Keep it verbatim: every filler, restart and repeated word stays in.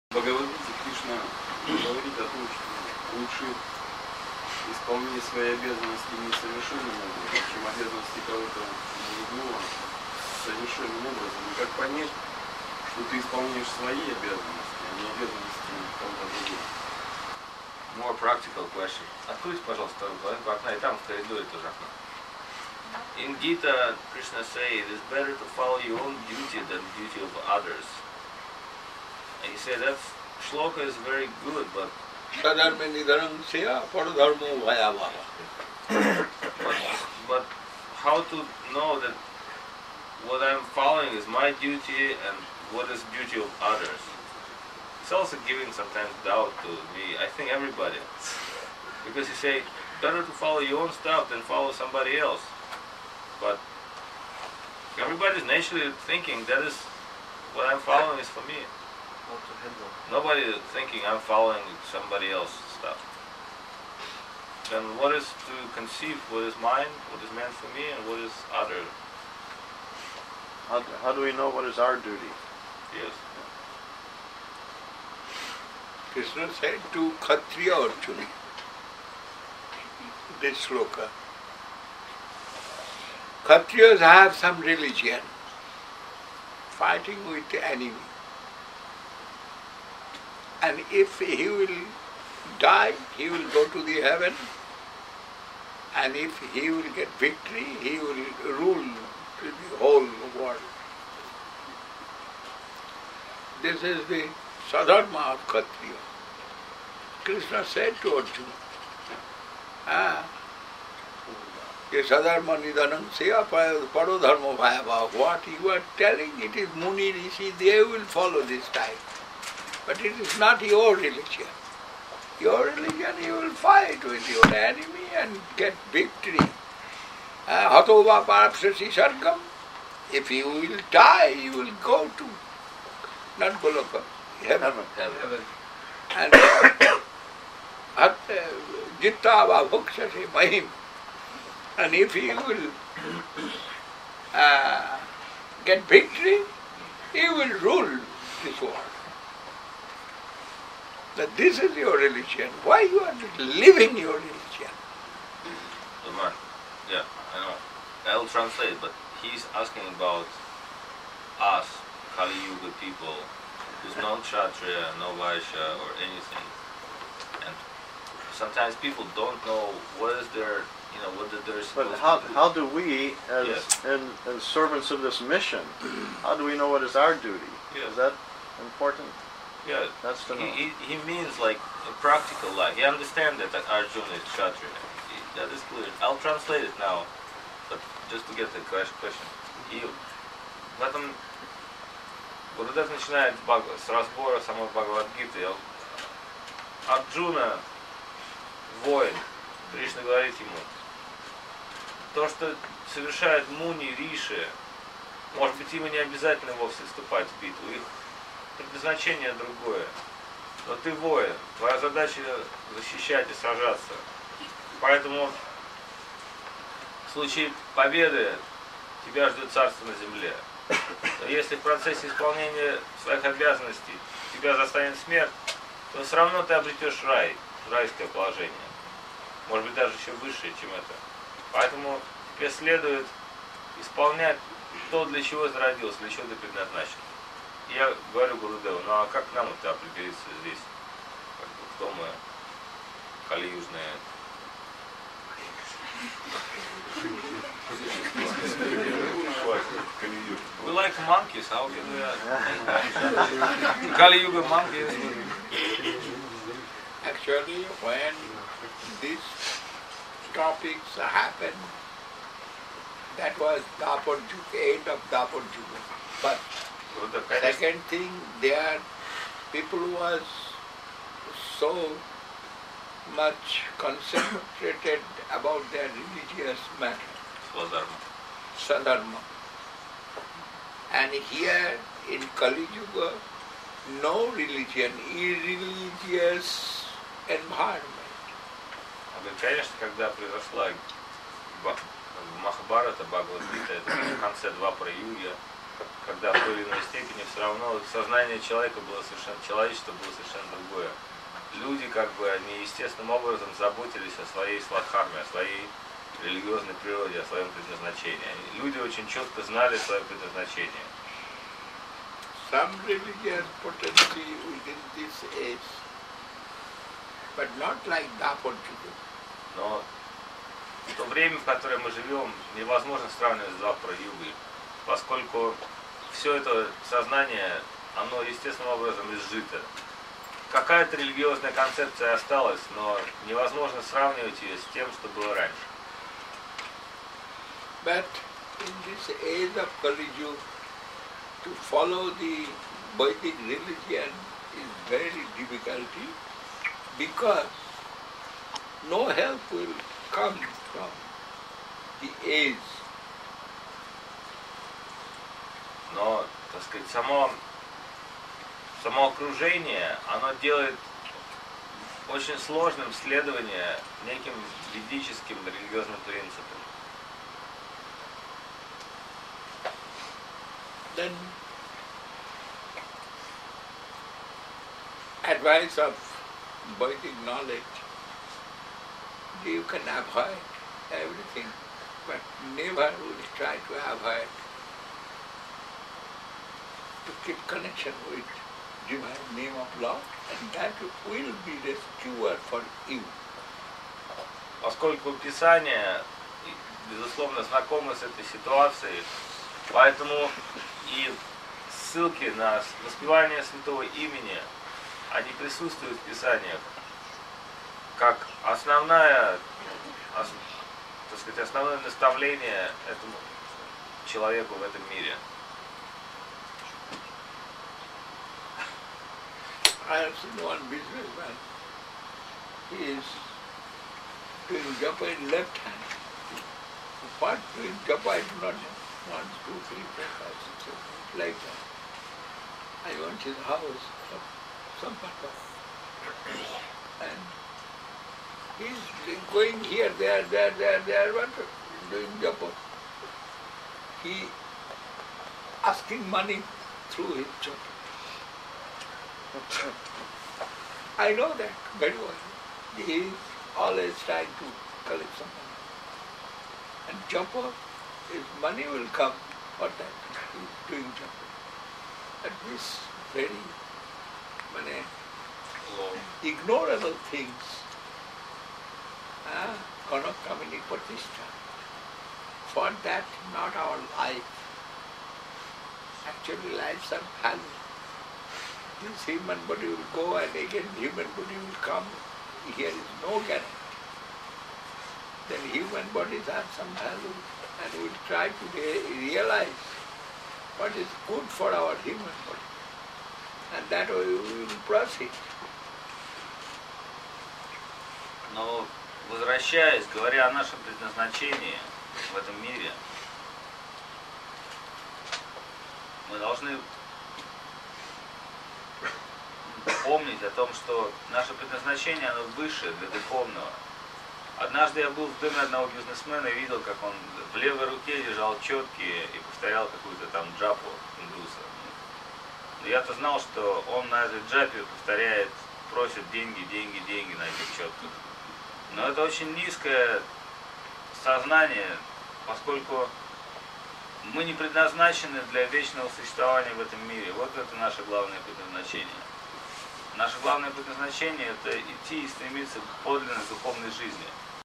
Бхагавад-гите Кришна говорит о том, что лучше исполнение своей обязанности несовершенным образом, чем обязанности кого-то другого совершенным образом. И как понять, что ты исполняешь свои обязанности, а не обязанности кого-то другого? More practical question. Откройте, пожалуйста, в окна, и там в коридоре тоже окно. In Gita, Krishna say it is better to follow your own duty than the duty of others. And he said that shloka is very good, but Sadharma nidaram seya paradharmo vayavava. but, but how to know that what I'm following is my duty and what is duty of others? It's also giving sometimes doubt to me. I think everybody, because you say better to follow your own stuff than follow somebody else. But everybody's naturally thinking that is what I'm following is for me. Nobody is thinking I'm following somebody else's stuff. Then what is to conceive what is mine, what is meant for me, and what is other? How, how do we know what is our duty? Yes. Krishna said to Kshatriya Arjuna, this sloka. Kshatriyas have some religion, fighting with the enemy. And if he will die, he will go to the heaven. And if he will get victory, he will rule the whole world. This is the sadharma of Kshatriya. Krishna said to Arjuna, ah, sadharma nidanam seya parodharma bhayava. What you are telling, it is Muni Rishi, they will follow this type. But it is not your religion. Your religion, you will fight with your enemy and get victory. Hatova parapsasi sargam. If you will die, you will go to not Goloka, heaven. Heaven. And jittava bhukshasi mahim. And if you will uh, get victory, you will rule this world. That this is your religion. Why you are living your religion? Raman, yeah, I know. I'll translate, but he's asking about us, Kali Yuga people, who's no Kshatriya, no Vaishya, or anything. And sometimes people don't know what is their, you know, what they're supposed But how, to do. how do we, as, Yes. in, as servants of this mission, how do we know what is our duty? Yes. Is that important? Yeah, That's the he, know. he, he means like in practical life. He understands that Arjuna is Kshatriya. He- That is clear. I'll translate it now, but just to get the question. И в этом Гурудев начинает с Бхаг- с разбора самой Бхагавад-гиты. Арджуна, воин, Кришна говорит ему, то, что совершают муни, риши, может быть, им и не обязательно вовсе вступать в битву. Их предназначение другое. Но ты воин, твоя задача защищать и сражаться. Поэтому в случае победы тебя ждет царство на земле. Но если в процессе исполнения своих обязанностей тебя застанет смерть, то все равно ты обретешь рай, райское положение. Может быть, даже еще высшее, чем это. Поэтому тебе следует исполнять то, для чего зародился, для чего ты предназначен. Я говорю Гурудеву, ну а как нам это определиться здесь? Как бы, кто мы, кали-южные? We like monkeys, how can we... Kali-yuga monkeys. Actually, when these topics happen, that was Dapur Juga, end of Dapur Juga. But Гурудев, конечно, second thing, there people was so much concentrated about their religious matter, Свадхарма. sadharma. And here in Kali Yuga, no religion, irreligious environment. Он говорит, конечно, когда произошла Ба- Махабхарата, Бхагавад-гита, это в конце Двапара-юги, когда в той или иной степени все равно сознание человека было совершенно, человечество было совершенно другое. Люди как бы они естественным образом заботились о своей свадхарме, о своей религиозной природе, о своем предназначении. Люди очень четко знали свое предназначение. Some religious potency within this age, but not like Dapur Yuga. Но то время, в которое мы живем, невозможно сравнивать с Двапара-югой, поскольку все это сознание, оно естественным образом изжито. Какая-то религиозная концепция осталась, но невозможно сравнивать ее с тем, что было раньше. But in this age of Kali Yuga, to follow the Vedic religion is very difficult because no help will come from the age. Но, так сказать, само, само окружение, оно делает очень сложным следование неким ведическим религиозным принципам. Then advice of Vedic knowledge, you can avoid everything, but never will try to avoid to keep connection with divine name of Lord, and that will be rescuer for you. Поскольку Писание, безусловно, знакомо с этой ситуацией, поэтому и ссылки на воспевание святого имени, они присутствуют в Писаниях как основная, ос, так сказать, основное наставление этому человеку в этом мире. I have seen one businessman, he is doing japa in left hand. What doing japa I do not know. One, two, three, four, five, six, seven, eight, like that. I went to his house of some purpose. And he's going here, there, there, there, there, what doing japa. He asking money through his japa. I know that very well. He is always trying to collect some money. And japa, his money will come for that. He is doing japa. But this very many ignorable things, ah, Kanak Kamini Pratishtha. For that, not our life. Actually, lives are value. This human body will go and again human body will come. Here is no guarantee. Then human bodies have some value and we will try to re- realize what is good for our human body. And that way we will proceed. Но возвращаясь, говоря о нашем предназначении в этом мире, мы должны помнить о том, что наше предназначение, оно выше для духовного. Однажды я был в доме одного бизнесмена и видел, как он в левой руке держал четки и повторял какую-то там джапу индуса. Но я-то знал, что он на этой джапе повторяет, просит деньги, деньги, деньги на этих четках. Но это очень низкое сознание, поскольку мы не предназначены для вечного существования в этом мире. Вот это наше главное предназначение. Наше главное предназначение – это идти и стремиться к подлинной духовной жизни.